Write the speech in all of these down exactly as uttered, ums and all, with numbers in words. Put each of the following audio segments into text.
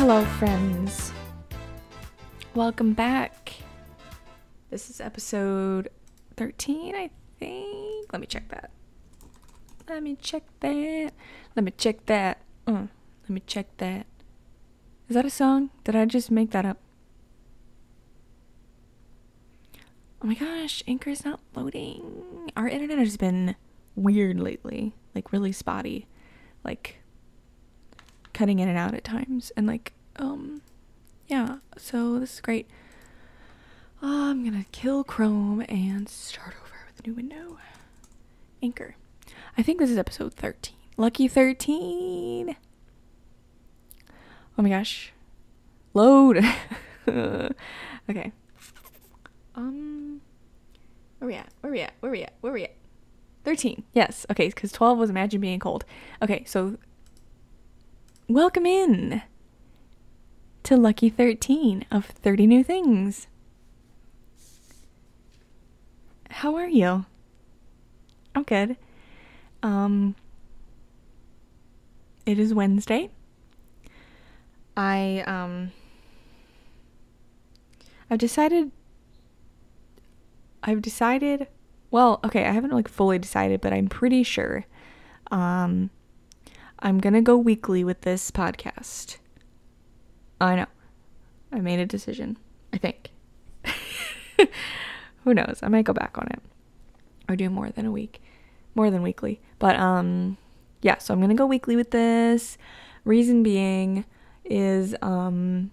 Hello, friends. Welcome back. This is episode thirteen, I think. Let me check that. Let me check that. Let me check that. Uh, let me check that. Is that a song? Did I just make that up? Oh my gosh, Anchor is not loading. Our internet has been weird lately. Like, really spotty. Like, cutting in and out at times. And, like, um, yeah. So, this is great. Uh, I'm gonna kill Chrome and start over with a new window. Anchor. I think this is episode thirteen. Lucky thirteen! Oh my gosh. Load! Okay. Um, where we at? Where we at? Where we at? Where we at? thirteen. Yes. Okay, because twelve was Imagine Being Cold. Okay, so welcome in to Lucky thirteen of thirty New Things. How are you? I'm good. Um, it is Wednesday. I, um, I've decided I've decided, well, okay, I haven't like fully decided, but I'm pretty sure um, I'm gonna go weekly with this podcast. I know. I made a decision, I think. Who knows? I might go back on it. Or do more than a week. More than weekly. But, um, yeah, so I'm gonna go weekly with this. Reason being is, um,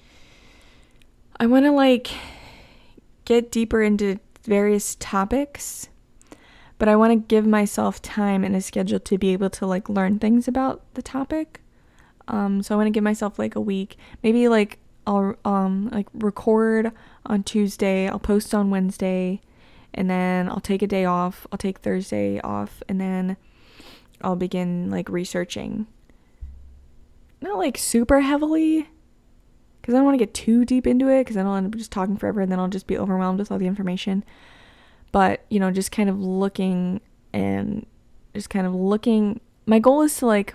I want to, like, get deeper into various topics, but I want to give myself time and a schedule to be able to like learn things about the topic. Um, so I want to give myself like a week, maybe like I'll um like record on Tuesday, I'll post on Wednesday, and then I'll take a day off. I'll take Thursday off, and then I'll begin like researching. Not like super heavily, because I don't want to get too deep into it, because I don't want to be just talking forever and then I'll just be overwhelmed with all the information. But, you know, just kind of looking and just kind of looking. My goal is to, like,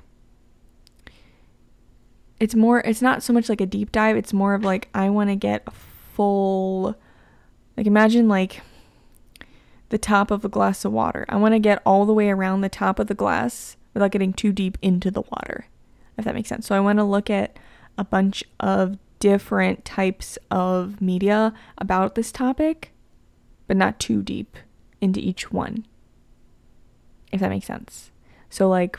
it's more, it's not so much like a deep dive. It's more of, like, I want to get a full, like, imagine, like, the top of a glass of water. I want to get all the way around the top of the glass without getting too deep into the water, if that makes sense. So I want to look at a bunch of different types of media about this topic, but not too deep into each one, if that makes sense. So, like,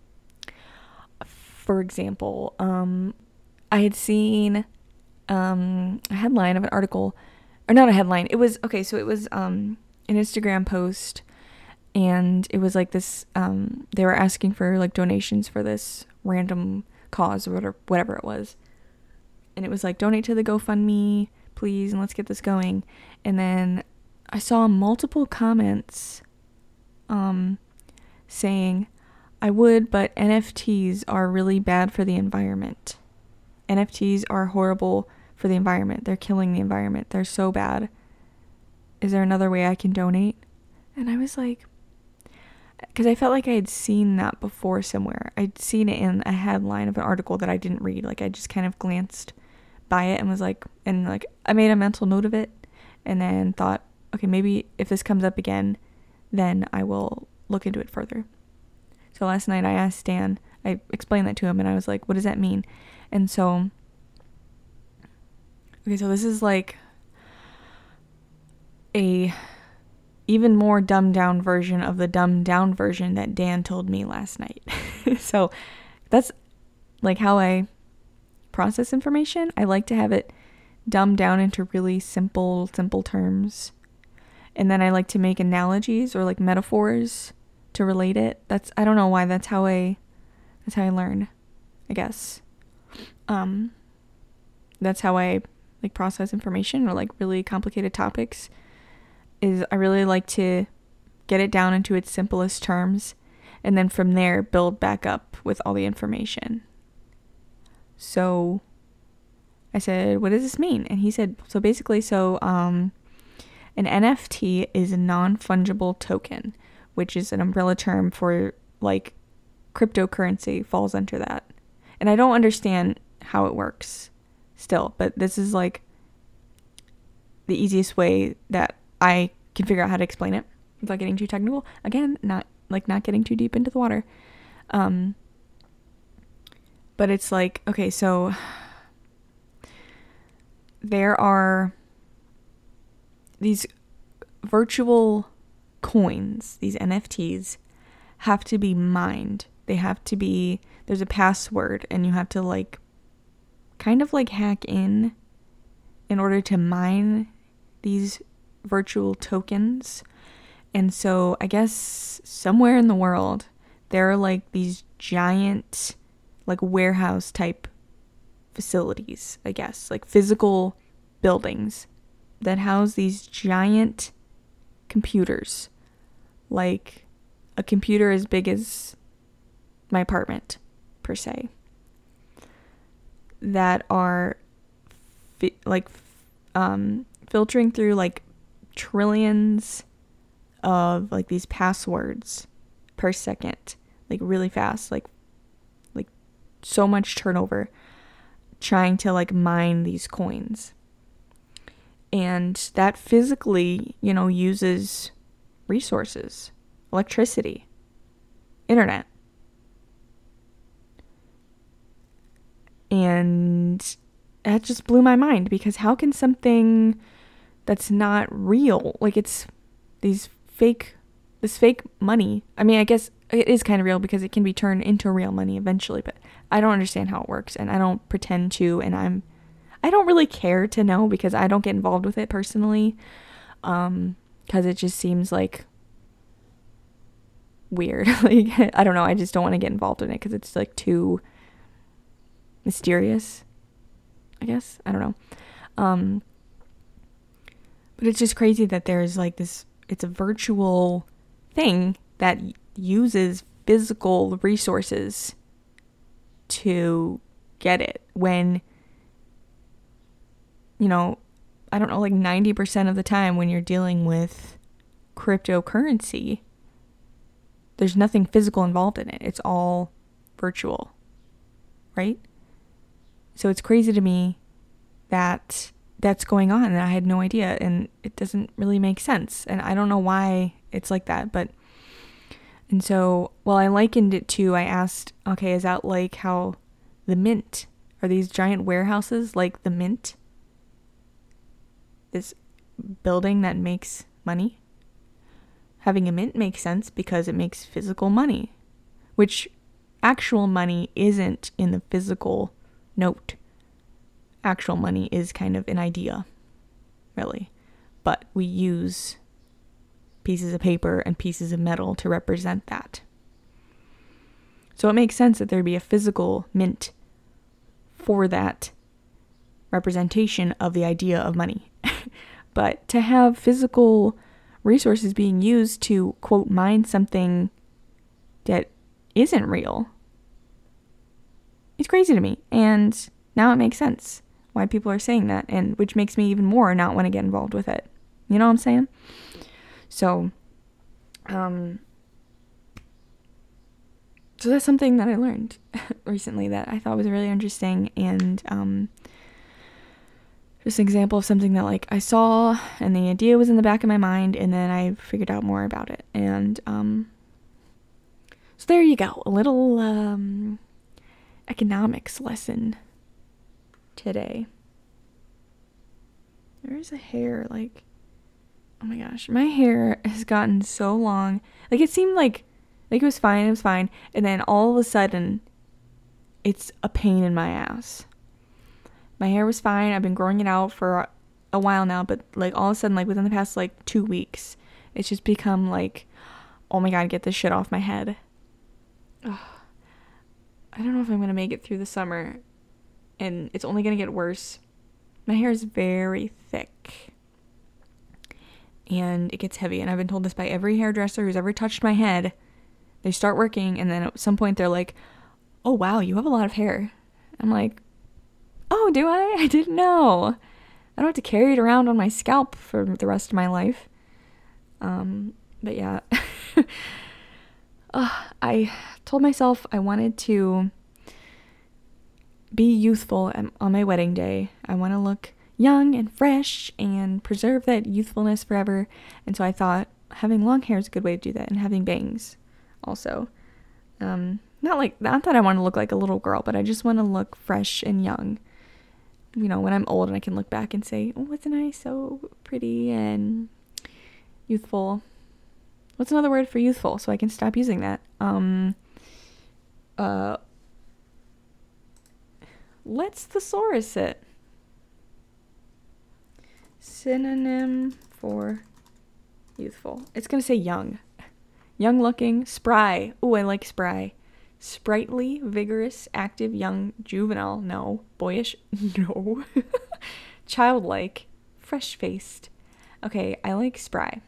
for example, um, I had seen um, a headline of an article, or not a headline, it was, okay, so it was um, an Instagram post, and it was like this, um, they were asking for, like, donations for this random cause, or whatever, whatever it was. And it was like, donate to the GoFundMe, please, and let's get this going. And then I saw multiple comments um, saying, I would, but N F Ts are really bad for the environment. N F Ts are horrible for the environment. They're killing the environment. They're so bad. Is there another way I can donate? And I was like, because I felt like I had seen that before somewhere. I'd seen it in a headline of an article that I didn't read. Like, I just kind of glanced by it and was like, and like, I made a mental note of it and then thought, okay, maybe if this comes up again, then I will look into it further. So last night I asked Dan, I explained that to him, and I was like, what does that mean? And so, okay, so this is like a even more dumbed down version of the dumbed down version that Dan told me last night. So that's like how I process information. I like to have it dumbed down into really simple, simple terms. And then I like to make analogies or like metaphors to relate it. That's, I don't know why, that's how I, that's how I learn, I guess. Um, that's how I like process information or like really complicated topics, is I really like to get it down into its simplest terms and then from there build back up with all the information. So I said, what does this mean? And he said, so basically, so um, an N F T is a non-fungible token, which is an umbrella term for like cryptocurrency falls under that. And I don't understand how it works still, but this is like the easiest way that I can figure out how to explain it without getting too technical. Again, not like not getting too deep into the water. Um, but it's like, okay, so there are these virtual coins, these N F Ts have to be mined. They have to be, there's a password and you have to like kind of like hack in in order to mine these virtual tokens. And so I guess somewhere in the world there are like these giant like warehouse type facilities, I guess, like physical buildings that house these giant computers, like a computer as big as my apartment per se, that are fi- like um filtering through like trillions of like these passwords per second, like really fast, like like so much turnover, trying to like mine these coins. And that physically, you know, uses resources, electricity, internet. And that just blew my mind, because how can something that's not real, like it's these fake, this fake money, I mean, I guess it is kind of real because it can be turned into real money eventually, but I don't understand how it works, and I don't pretend to, and I'm, I don't really care to know because I don't get involved with it personally, um, because it just seems like weird. Like, I don't know, I just don't want to get involved in it because it's like too mysterious, I guess. I don't know. Um, but it's just crazy that there's like this, it's a virtual thing that uses physical resources to get it, when, you know, I don't know, like ninety percent of the time when you're dealing with cryptocurrency, there's nothing physical involved in it. It's all virtual, right? So it's crazy to me that that's going on, and I had no idea, and it doesn't really make sense, and I don't know why it's like that. But and so, well, I likened it to, I asked, okay, is that like how the Mint, are these giant warehouses like the Mint, this building that makes money? Having a mint makes sense because it makes physical money, which actual money isn't in the physical note. Actual money is kind of an idea, really, but we use pieces of paper and pieces of metal to represent that. So it makes sense that there'd be a physical mint for that representation of the idea of money. But to have physical resources being used to, quote, mine something that isn't real, it's crazy to me. And now it makes sense why people are saying that, and which makes me even more not want to get involved with it. You know what I'm saying? So, um, so that's something that I learned recently that I thought was really interesting, and um, just an example of something that like I saw and the idea was in the back of my mind, and then I figured out more about it. And um, so there you go, a little um, economics lesson today. There's a hair, like, oh my gosh, my hair has gotten so long. Like, it seemed like like it was fine, it was fine, and then all of a sudden it's a pain in my ass. My hair was fine, I've been growing it out for a while now, but like all of a sudden, like within the past like two weeks, it's just become like, oh my god, get this shit off my head. Ugh. I don't know if I'm gonna make it through the summer, and it's only gonna get worse. My hair is very thick, and it gets heavy, and I've been told this by every hairdresser who's ever touched my head. They start working, and then at some point they're like, oh wow, you have a lot of hair. I'm like, oh, do I? I didn't know. I don't have to carry it around on my scalp for the rest of my life. Um, but yeah. uh, I told myself I wanted to be youthful on my wedding day. I want to look young and fresh and preserve that youthfulness forever. And so I thought having long hair is a good way to do that, and having bangs also. Um, not like, not that I want to look like a little girl, but I just want to look fresh and young. You know, when I'm old and I can look back and say, oh, wasn't I so pretty and youthful? What's another word for youthful? So I can stop using that. Um, uh, let's thesaurus sit. Synonym for youthful. It's going to say young. Young looking, spry. Ooh, I like spry. Sprightly, vigorous, active, young, juvenile. No. Boyish. No. Childlike. Fresh-faced. Okay, I like spry.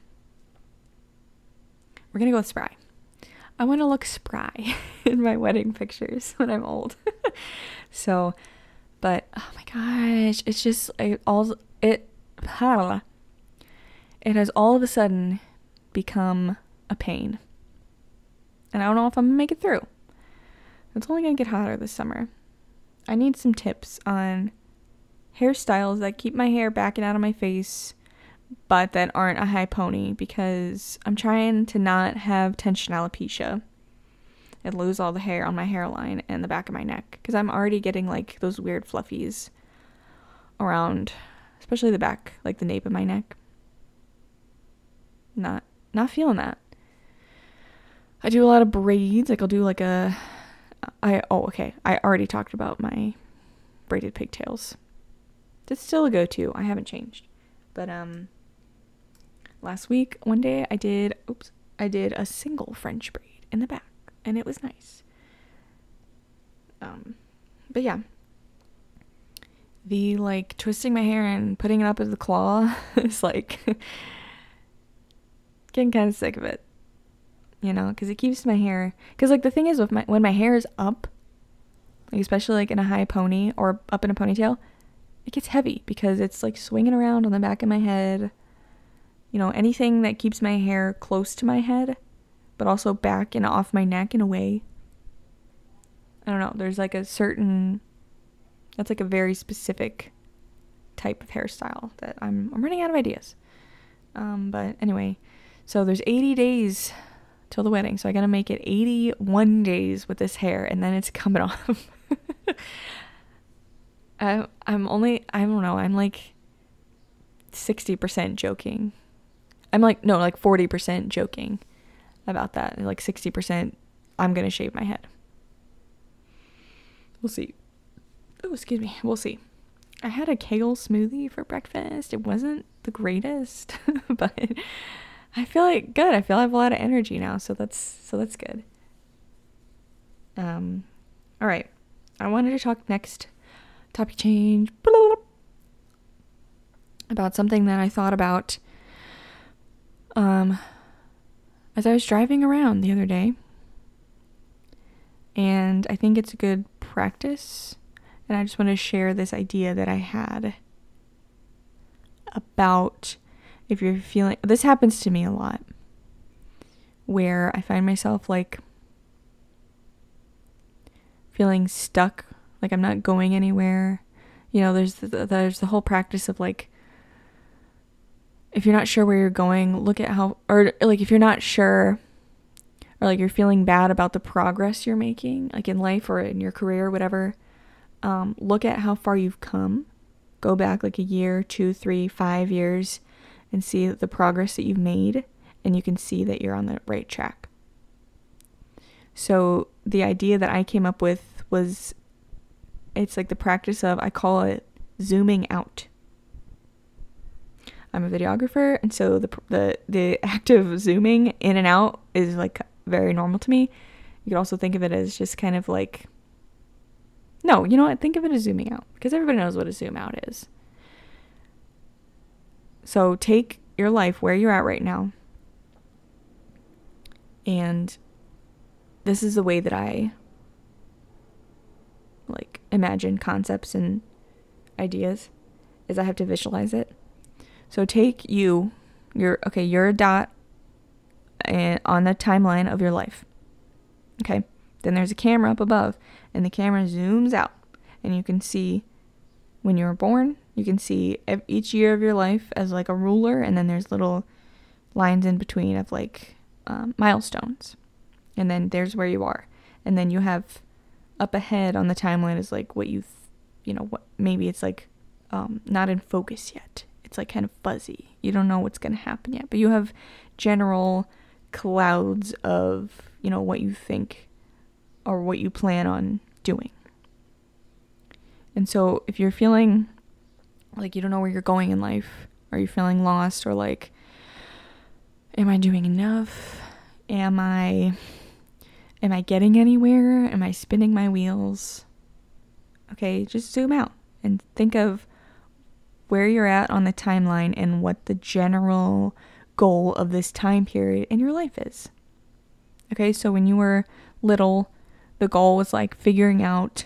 We're going to go with spry. I want to look spry in my wedding pictures when I'm old. So, but, oh my gosh, it's just, I, all, it, it has all of a sudden become a pain. And I don't know if I'm going to make it through. It's only going to get hotter this summer. I need some tips on hairstyles that keep my hair backing out of my face, but that aren't a high pony, because I'm trying to not have tension alopecia and lose all the hair on my hairline and the back of my neck, because I'm already getting like those weird fluffies around, especially the back, like the nape of my neck. Not not feeling that. I do a lot of braids. Like I'll do like a I oh okay. I already talked about my braided pigtails. That's still a go-to. I haven't changed. But um last week, one day I did oops, I did a single French braid in the back, and it was nice. Um but yeah. The like twisting my hair and putting it up as the claw is like getting kind of sick of it, you know, because it keeps my hair, because like the thing is with my, when my hair is up, like especially like in a high pony or up in a ponytail, it gets heavy because it's like swinging around on the back of my head, you know, anything that keeps my hair close to my head but also back and off my neck in a way. I don't know, there's like a certain, that's like a very specific type of hairstyle that I'm I'm running out of ideas. Um but anyway, so there's eighty days till the wedding, so I gotta make it eighty-one days with this hair, and then it's coming off. I, I'm only, I don't know, I'm like sixty percent joking. I'm like, no, like forty percent joking about that. Like sixty percent, I'm gonna shave my head. We'll see. Oh, excuse me. We'll see. I had a kale smoothie for breakfast. It wasn't the greatest, but I feel like good. I feel I have a lot of energy now, so that's so that's good. Um, all right. I wanted to talk next. Topic change. About something that I thought about um as I was driving around the other day, and I think it's a good practice. And I just want to share this idea that I had about if you're feeling, this happens to me a lot, where I find myself like feeling stuck, like I'm not going anywhere. You know, there's the, there's the whole practice of like, if you're not sure where you're going, look at how, or like if you're not sure, or like you're feeling bad about the progress you're making, like in life or in your career or whatever, um, look at how far you've come. Go back like a year, two, three, five years, and see the progress that you've made, and you can see that you're on the right track. So the idea that I came up with was, it's like the practice of, I call it zooming out. I'm a videographer, and so the the the act of zooming in and out is like very normal to me. You could also think of it as just kind of like, no, you know what? Think of it as zooming out, because everybody knows what a zoom out is. So take your life where you're at right now, and this is the way that I like imagine concepts and ideas, is I have to visualize it. So take you, you're, okay, you're a dot and on the timeline of your life. Okay. Then there's a camera up above, and the camera zooms out, and you can see when you were born. You can see each year of your life as like a ruler, and then there's little lines in between of like um, milestones. And then there's where you are. And then you have up ahead on the timeline is like what you, th- you know, what maybe it's like um, not in focus yet. It's like kind of fuzzy. You don't know what's going to happen yet. But you have general clouds of, you know, what you think or what you plan on doing. And so if you're feeling like you don't know where you're going in life, or you're feeling lost, or like, am I doing enough? Am I, am I getting anywhere? Am I spinning my wheels? Okay, just zoom out and think of where you're at on the timeline and what the general goal of this time period in your life is. Okay, so when you were little, the goal was like figuring out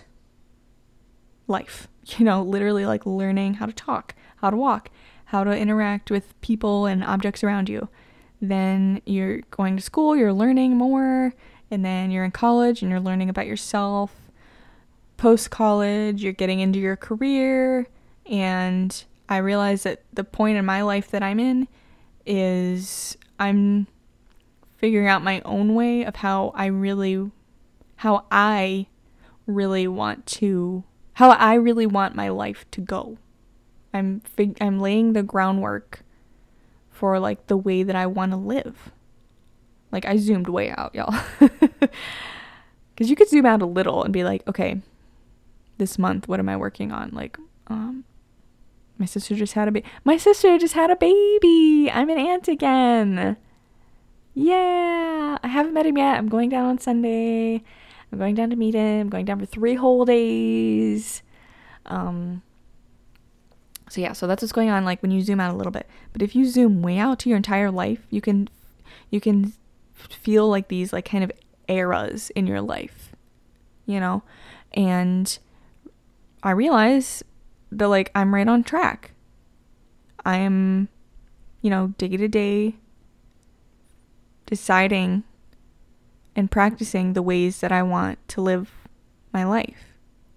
life, you know, literally like learning how to talk, how to walk, how to interact with people and objects around you. Then you're going to school, you're learning more, and then you're in college and you're learning about yourself. Post-college, you're getting into your career, and I realize that the point in my life that I'm in is I'm figuring out my own way of how I really, how I really want to, how I really want my life to go. I'm fig- I'm laying the groundwork for like the way that I want to live. Like I zoomed way out, y'all. Because you could zoom out a little and be like, okay, this month, what am I working on? Like, um, my sister just had a baby. My sister just had a baby. I'm an aunt again. Yeah. I haven't met him yet. I'm going down on Sunday. I'm going down to meet him. I'm going down for three whole days. Um, so yeah, so that's what's going on, like when you zoom out a little bit. But if you zoom way out to your entire life, you can, you can feel like these like kind of eras in your life, you know? And I realize that like I'm right on track. I am, you know, day to day deciding and practicing the ways that I want to live my life.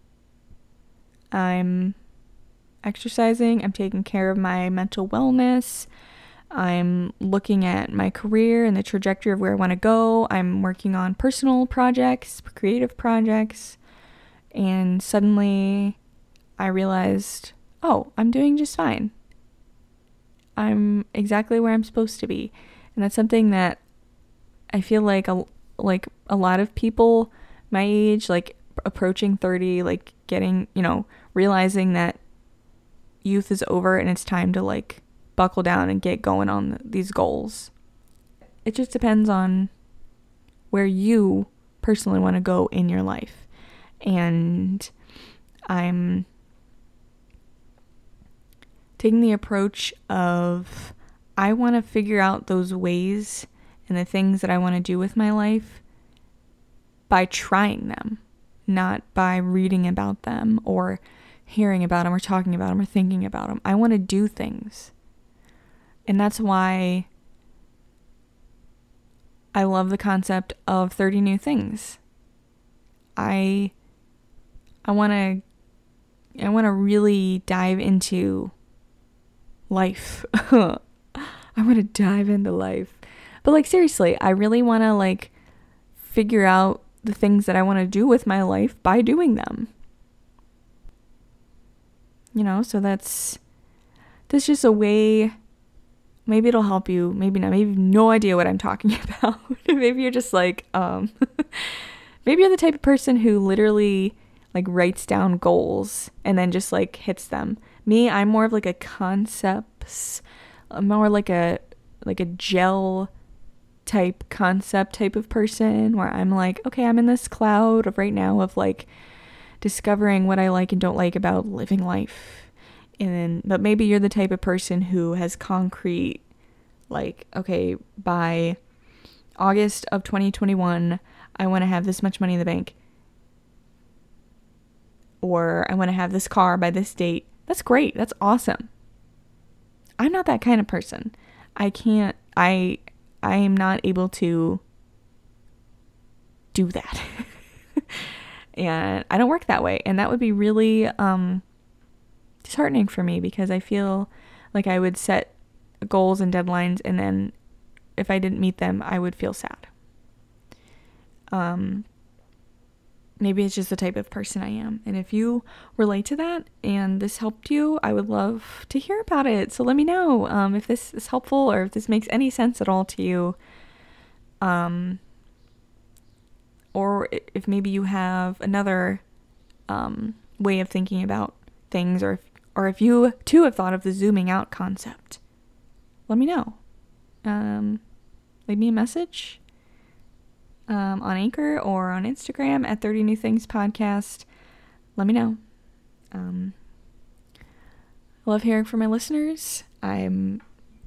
I'm exercising, I'm taking care of my mental wellness, I'm looking at my career and the trajectory of where I want to go, I'm working on personal projects, creative projects, and suddenly I realized, oh, I'm doing just fine. I'm exactly where I'm supposed to be. And that's something that I feel like a, like a lot of people my age, like approaching thirty, like getting, you know, realizing that youth is over and it's time to like buckle down and get going on these goals. It just depends on where you personally want to go in your life. And I'm taking the approach of I want to figure out those ways and the things that I want to do with my life by trying them, not by reading about them or hearing about them or talking about them or thinking about them. I want to do things. And that's why I love the concept of thirty new things. I I want to I want to really dive into life. I want to dive into life. But like seriously, I really want to like figure out the things that I want to do with my life by doing them. You know, so that's that's just a way. Maybe it'll help you, maybe not. Maybe you have no idea what I'm talking about. Maybe you're just like, um, maybe you're the type of person who literally like writes down goals and then just like hits them. Me, I'm more of like a concepts, I'm more like a, like a gel type concept type of person where I'm like, okay, I'm in this cloud of right now of like discovering what I like and don't like about living life. And then, but maybe you're the type of person who has concrete, like, okay, by August of twenty twenty-one, I want to have this much money in the bank. Or I want to have this car by this date. That's great. That's awesome. I'm not that kind of person. I can't, I, I am not able to do that. And I don't work that way. And that would be really um, disheartening for me, because I feel like I would set goals and deadlines, and then if I didn't meet them, I would feel sad. Um, maybe it's just the type of person I am. And if you relate to that and this helped you, I would love to hear about it. So let me know um, if this is helpful, or if this makes any sense at all to you. Um, or if maybe you have another um, way of thinking about things, or if, or if you too have thought of the zooming out concept, let me know. Um, leave me a message um, on Anchor or on Instagram at thirty New Things Podcast. Let me know. Um, I love hearing from my listeners. I'm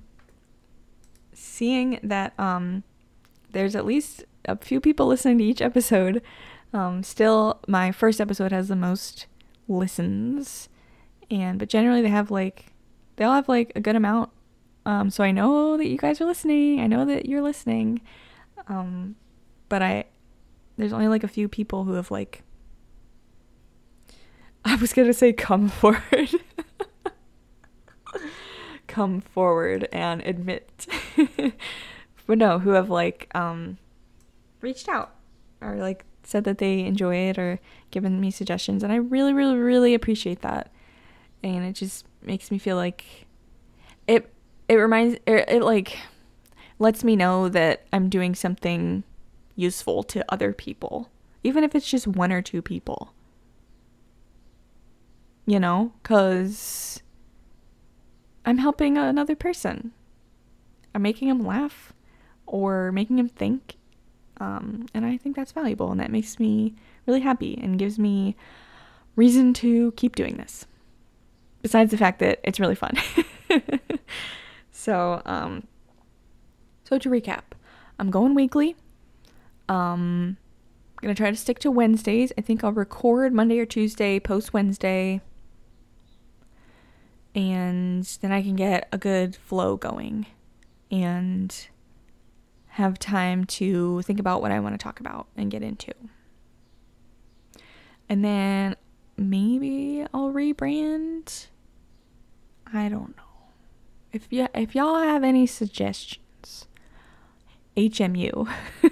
seeing that um, there's at least a few people listening to each episode. Um, still, my first episode has the most listens, and but generally they have like they all have like a good amount. Um, so I know that you guys are listening. I know that you're listening. Um, but I there's only like a few people who have like I was gonna say come forward, come forward and admit, but no, who have like um. reached out or like said that they enjoy it or given me suggestions, and I really really really appreciate that. And it just makes me feel like it it reminds it, it like lets me know that I'm doing something useful to other people, even if it's just one or two people, you know, because I'm helping another person. I'm making them laugh or making them think. Um, and I think that's valuable, and that makes me really happy and gives me reason to keep doing this. Besides the fact that it's really fun. so, um, so to recap, I'm going weekly. Um, I'm gonna try to stick to Wednesdays. I think I'll record Monday or Tuesday, post Wednesday, and then I can get a good flow going and have time to think about what I want to talk about and get into. And then maybe I'll rebrand. I don't know. If y- if y'all have any suggestions, H M U.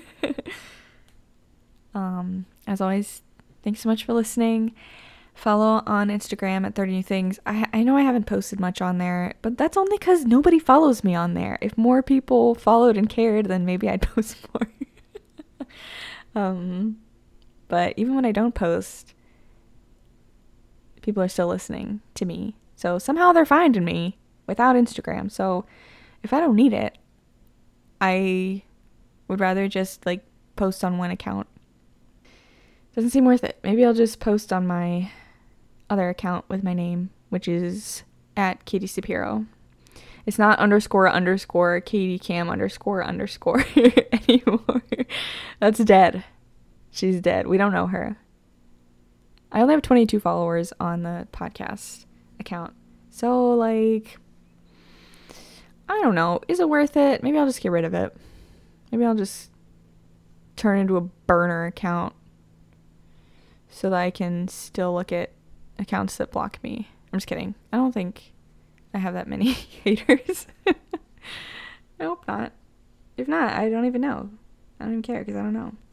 um, as always, thanks so much for listening. Follow on Instagram at thirty New Things. I I know I haven't posted much on there, but that's only because nobody follows me on there. If more people followed and cared, then maybe I'd post more. um, but even when I don't post, people are still listening to me. So somehow they're finding me without Instagram. So if I don't need it, I would rather just like post on one account. Doesn't seem worth it. Maybe I'll just post on my other account with my name, which is at Katie Sapiro. It's not underscore underscore Katie Cam underscore underscore anymore. That's dead. She's dead. We don't know her. I only have twenty-two followers on the podcast account. So like, I don't know. Is it worth it? Maybe I'll just get rid of it. Maybe I'll just turn into a burner account so that I can still look at accounts that block me. I'm just kidding. I don't think I have that many haters. I hope not. If not, I don't even know. I don't even care because I don't know.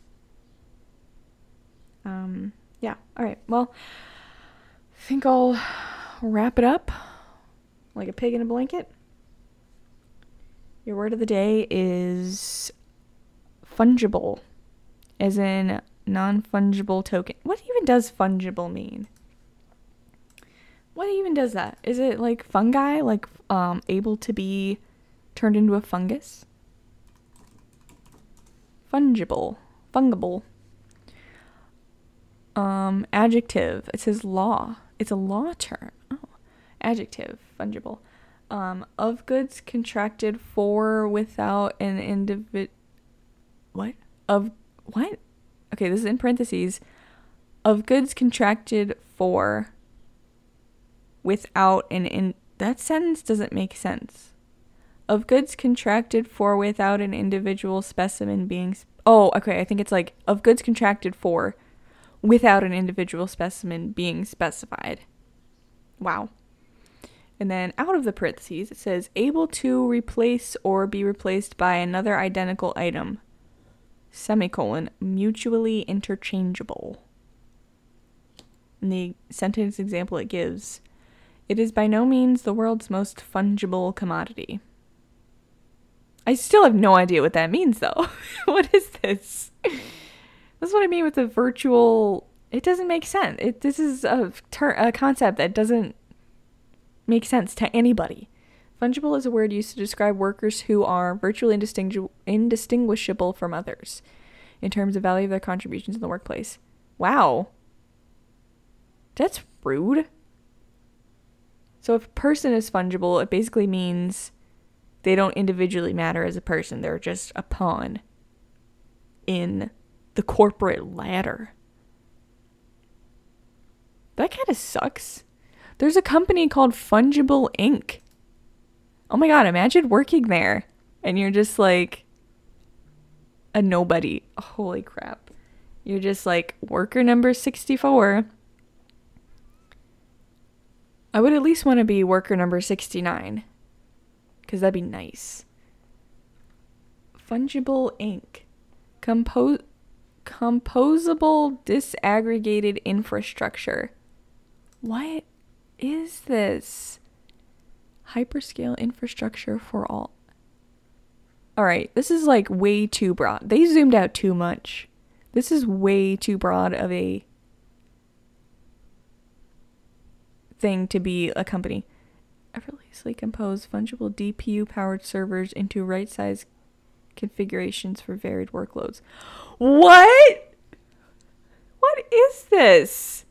Um, yeah. All right. Well, I think I'll wrap it up like a pig in a blanket. Your word of the day is fungible, as in non-fungible token. What even does fungible mean? What even does that? Is it like fungi, like um able to be turned into a fungus? Fungible, fungible. Um, adjective. It says law. It's a law term. Oh, adjective, fungible. Um, of goods contracted for without an individ. What? Of what? Okay, this is in parentheses. Of goods contracted for without an in. That sentence doesn't make sense. Of goods contracted for without an individual specimen being. Sp- oh, okay. I think it's like of goods contracted for without an individual specimen being specified. Wow. And then out of the parentheses, it says able to replace or be replaced by another identical item. Semicolon, mutually interchangeable. In the sentence example it gives, it is by no means the world's most fungible commodity. I still have no idea what that means, though. What is this? This is what I mean with the virtual... It doesn't make sense. It, this is a, ter- a concept that doesn't make sense to anybody. Fungible is a word used to describe workers who are virtually indistingu- indistinguishable from others in terms of value of their contributions in the workplace. Wow. That's rude. So if a person is fungible, it basically means they don't individually matter as a person. They're just a pawn in the corporate ladder. That kind of sucks. There's a company called Fungible Incorporated. Oh my god, imagine working there and you're just like a nobody. Holy crap. You're just like worker number sixty-four. I would at least want to be worker number sixty-nine. Because that'd be nice. Fungible Incorporated. Compose, composable disaggregated infrastructure. What is this? Hyperscale infrastructure for all. Alright, this is like way too broad. They zoomed out too much. This is way too broad of a thing to be a company. Effortlessly compose fungible D P U-powered servers into right-size configurations for varied workloads. What? What is this?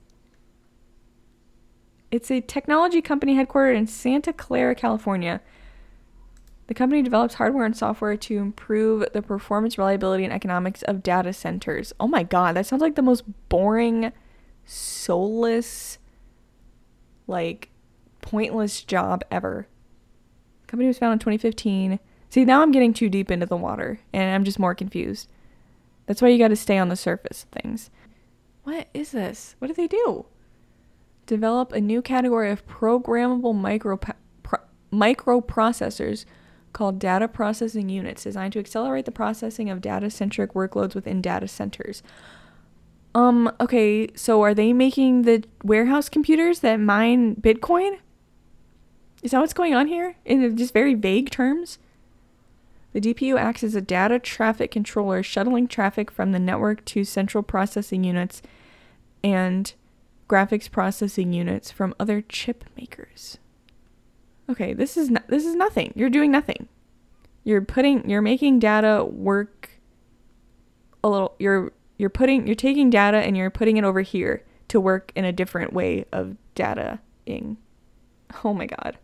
It's a technology company headquartered in Santa Clara, California. The company develops hardware and software to improve the performance, reliability, and economics of data centers. Oh my god, that sounds like the most boring, soulless, like, pointless job ever. The company was founded in twenty fifteen. See, now I'm getting too deep into the water, and I'm just more confused. That's why you gotta stay on the surface of things. What is this? What do they do? Develop a new category of programmable micro pro, microprocessors called data processing units, designed to accelerate the processing of data-centric workloads within data centers. Um, okay, so are they making the warehouse computers that mine Bitcoin? Is that what's going on here? In just very vague terms? The D P U acts as a data traffic controller, shuttling traffic from the network to central processing units and graphics processing units from other chip makers. Okay, this is no- this is nothing. You're doing nothing. You're putting you're making data work a little you're you're putting you're taking data and you're putting it over here to work in a different way of data-ing. Oh my god.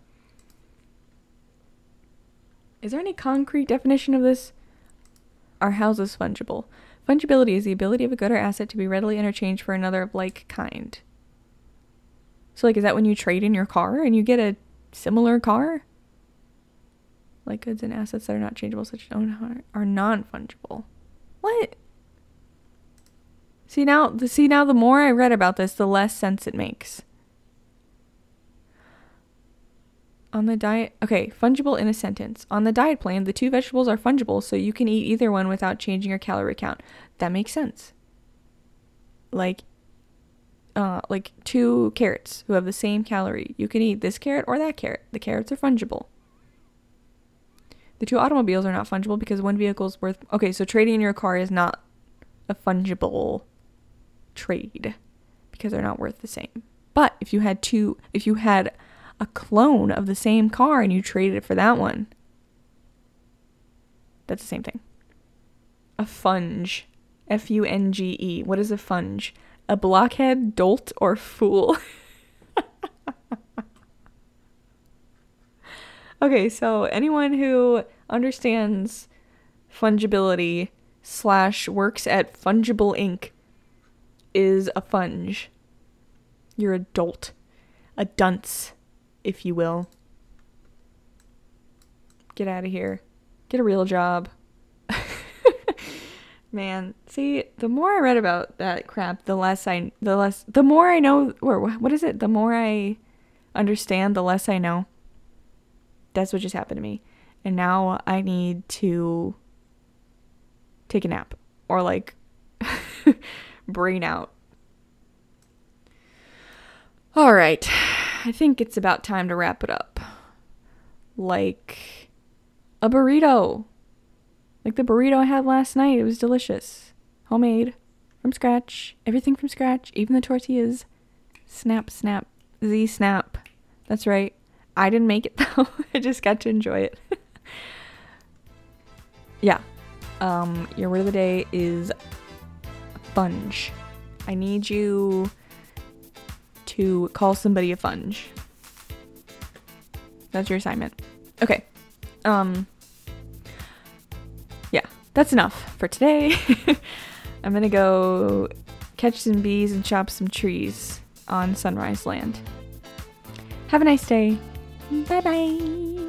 Is there any concrete definition of this? Are houses fungible? Fungibility is the ability of a good or asset to be readily interchanged for another of like kind. So, like, is that when you trade in your car and you get a similar car? Like goods and assets that are not changeable, such as own are non-fungible. What? See now, the see now, the more I read about this, the less sense it makes. On the diet, okay, fungible in a sentence. On the diet plan, the two vegetables are fungible, so you can eat either one without changing your calorie count. That makes sense. Like, uh, like two carrots who have the same calorie. You can eat this carrot or that carrot. The carrots are fungible. The two automobiles are not fungible because one vehicle is worth... Okay, so trading in your car is not a fungible trade because they're not worth the same. But if you had two... If you had a clone of the same car and you traded it for that one, that's the same thing. A funge. F U N G E. What is a funge? A blockhead, dolt, or fool. Okay, so anyone who understands fungibility slash works at Fungible Incorporated is a funge. You're a dolt. A dunce, if you will. Get out of here. Get a real job. Man, see, the more I read about that crap, the less I, the less, the more I know, or what is it? The more I understand, the less I know. That's what just happened to me. And now I need to take a nap or like brain out. All right. I think it's about time to wrap it up. Like a burrito. Like the burrito I had last night. It was delicious. Homemade. From scratch. Everything from scratch. Even the tortillas. Snap, snap. Z snap. That's right. I didn't make it though. I just got to enjoy it. Yeah. Um, your word of the day is funge. I need you to call somebody a funge. That's your assignment. Okay. Um, yeah, that's enough for today. I'm gonna go catch some bees and chop some trees on Sunrise Land. Have a nice day. Bye bye.